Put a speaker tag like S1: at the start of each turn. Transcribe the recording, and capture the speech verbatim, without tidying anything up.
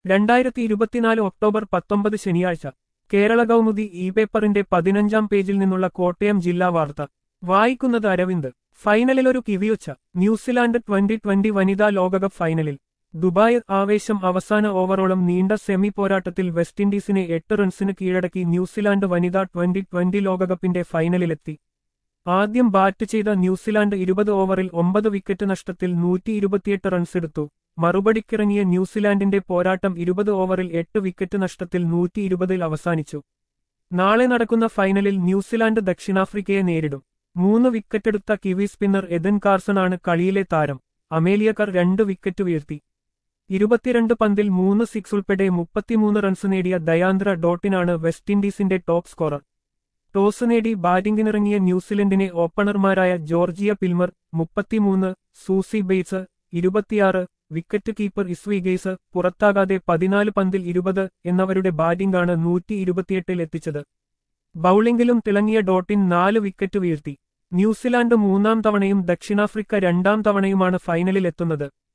S1: രണ്ടായിരത്തി ഇരുപത്തിനാല് ഒക്ടോബർ പത്തൊമ്പത് ശനിയാഴ്ച കേരള കൗമുദി ഇ പേപ്പറിന്റെ പതിനഞ്ചാം പേജിൽ നിന്നുള്ള കോട്ടയം ജില്ലാ വാർത്ത വായിക്കുന്നത് അരവിന്ദ്. ഫൈനലിലൊരു കിവിയൊച്ച. ന്യൂസിലാൻഡ് ട്വന്റി ട്വന്റി വനിതാ ലോകകപ്പ് ഫൈനലിൽ ദുബായ് ആവേശം. അവസാന ഓവറോളം നീണ്ട സെമി പോരാട്ടത്തിൽ വെസ്റ്റ് ഇൻഡീസിനെ എട്ട് റൺസിന് കീഴടക്കി ന്യൂസിലാൻഡ് വനിതാ ട്വന്റി ട്വന്റി ലോകകപ്പിന്റെ ഫൈനലിലെത്തി. ആദ്യം ബാറ്റ് ചെയ്ത ന്യൂസിലാൻഡ് ഇരുപത് ഓവറിൽ ഒമ്പത് വിക്കറ്റ് നഷ്ടത്തിൽ നൂറ്റി ഇരുപത്തിയെട്ട് റൺസെടുത്തു. മറുപടിക്കിറങ്ങിയ ന്യൂസിലാൻഡിന്റെ പോരാട്ടം ഇരുപത് ഓവറിൽ എട്ട് വിക്കറ്റ് നഷ്ടത്തിൽ നൂറ്റി ഇരുപതിൽ അവസാനിച്ചു. നാളെ നടക്കുന്ന ഫൈനലിൽ ന്യൂസിലാൻഡ് ദക്ഷിണാഫ്രിക്കയെ നേരിടും. മൂന്ന് വിക്കറ്റെടുത്ത കിവി സ്പിന്നർ എദൻ കാർസണാണ് കളിയിലെ താരം. അമേലിയക്കർ രണ്ട് വിക്കറ്റ് വീഴ്ത്തി. ഇരുപത്തിരണ്ട് പന്തിൽ മൂന്ന് സിക്സ് ഉൾപ്പെടെ മുപ്പത്തിമൂന്ന് റൺസ് നേടിയ ദയാന്ദ്ര ഡോട്ടിനാണ് വെസ്റ്റ് ഇൻഡീസിന്റെ ടോപ്പ് സ്കോറർ. ടോസ് നേടി ബാറ്റിംഗിനിറങ്ങിയ ന്യൂസിലൻഡിനെ ഓപ്പണർമാരായ ജോർജിയ പിൽമർ മുപ്പത്തിമൂന്ന്, സൂസി ബെയ്റ്റ്സ് ഇരുപത്തിയാറ്, വിക്കറ്റ് കീപ്പർ ഇസ്വി ഗെയ്സ് പുറത്താകാതെ പതിനാല് പന്തിൽ ഇരുപത് എന്നവരുടെ ബാറ്റിംഗാണ് നൂറ്റി ഇരുപത്തിയെട്ടിൽ എത്തിച്ചത്. ബൌളിംഗിലും തിളങ്ങിയ ഡോട്ടിൻ നാല് വിക്കറ്റ് വീഴ്ത്തി. ന്യൂസിലാൻഡ് മൂന്നാം തവണയും ദക്ഷിണാഫ്രിക്ക രണ്ടാം തവണയുമാണ് ഫൈനലിലെത്തുന്നത്.